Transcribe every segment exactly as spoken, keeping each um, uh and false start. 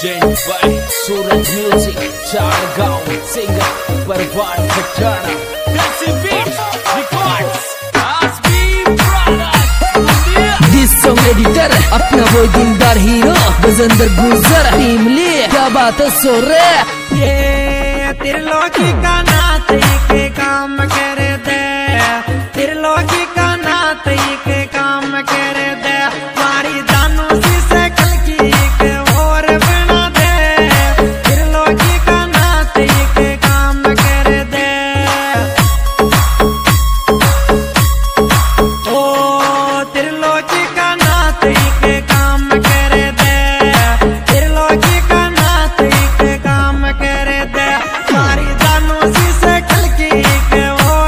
Present by Suraj music Chargaon singer Parvan Pathana this song editor अपना वो दिलदार हीरो गजेंद्र गुजर टीम ले क्या बात है सो रे ये त्रिलोकी का नाथ के काम करे दे त्रिलोकी का नाथ के काम करे दे मारी जानू सी से कलकी के और बना दे त्रिलोकी का नाथ के काम करे दे ओ त्रिलोकी का नाथ के काम करे दे त्रिलोकी का नाथ के काम करे दे मारी जानू सी से कलकी के और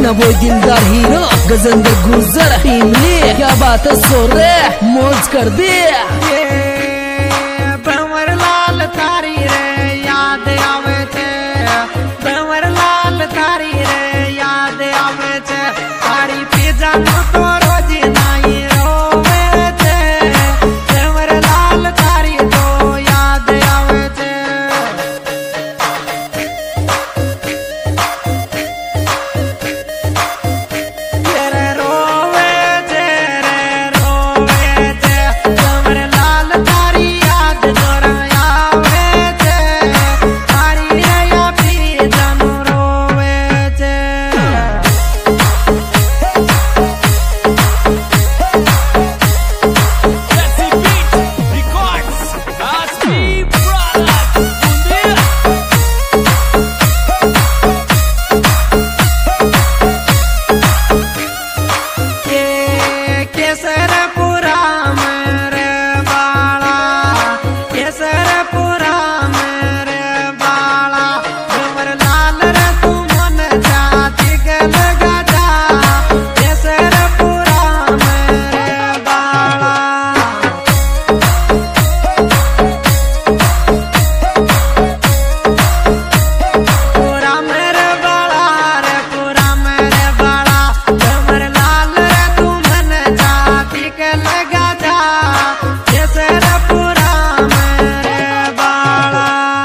अपना वो दिलदार हीरो गजेंद्र गुर्जर टीम ले। क्या बात है सोरे, मौज कर दे। भंवर लाल थारी रे याद आवे छे, भंवर लाल थारी रे याद आवे छे, थारी पिजा नो तो रोज नाई रोवे छे, भंवर लाल थारी तो याद आवे छे। रे रोवे छे रे रोवे छे, भंवर लाल थारी याद जोरा आवे छे, थारी रे या पिजा नो रोवे छे। के केसरपुरा मेरे बाला, केसरपुरा मेरे बाला, भंवर लाल रे तू मन जाती के लगा जा, केसरपुरा मेरे बाला। पूरा मेरे बाला रे पूरा मेरे बाला, भंवर लाल रे तू मन जाती के लगा जा, केसरपुरा मेरे बाला।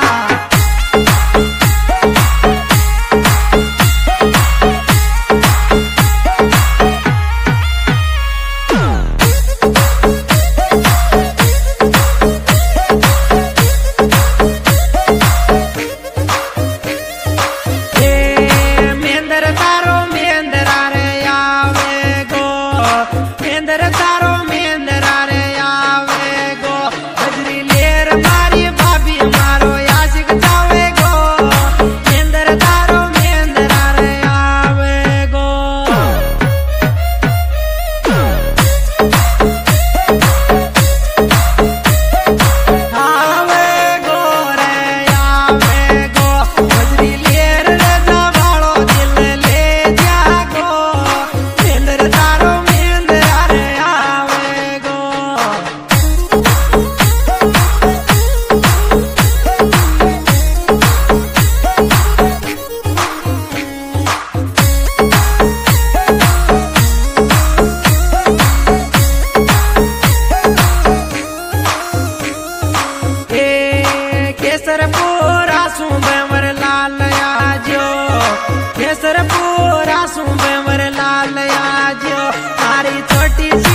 ए मेंदर तारो मेंदरा रे आवे गो, मेंदर तारो मेंदरा रे आवे गो, बजरी लेर मारी भाभी मारो याशिक जावे गो, मेंदर तारो मेंदरा रे आवे गो। आवे गो रे आवे गो, बजरी लेर रे जवालो दिल ले जागो, मेंदर तारो मेंदरा रे आवे गो। ए केसरपुरा सु भंवर लाल आजो, केसरपुरा सु भंवर लाल आजो, तारी छोटी सी